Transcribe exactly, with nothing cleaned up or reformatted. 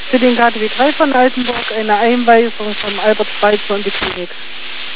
Für den K T W drei von Altenburg eine Einweisung vom Albert Schweitzer in die Klinik.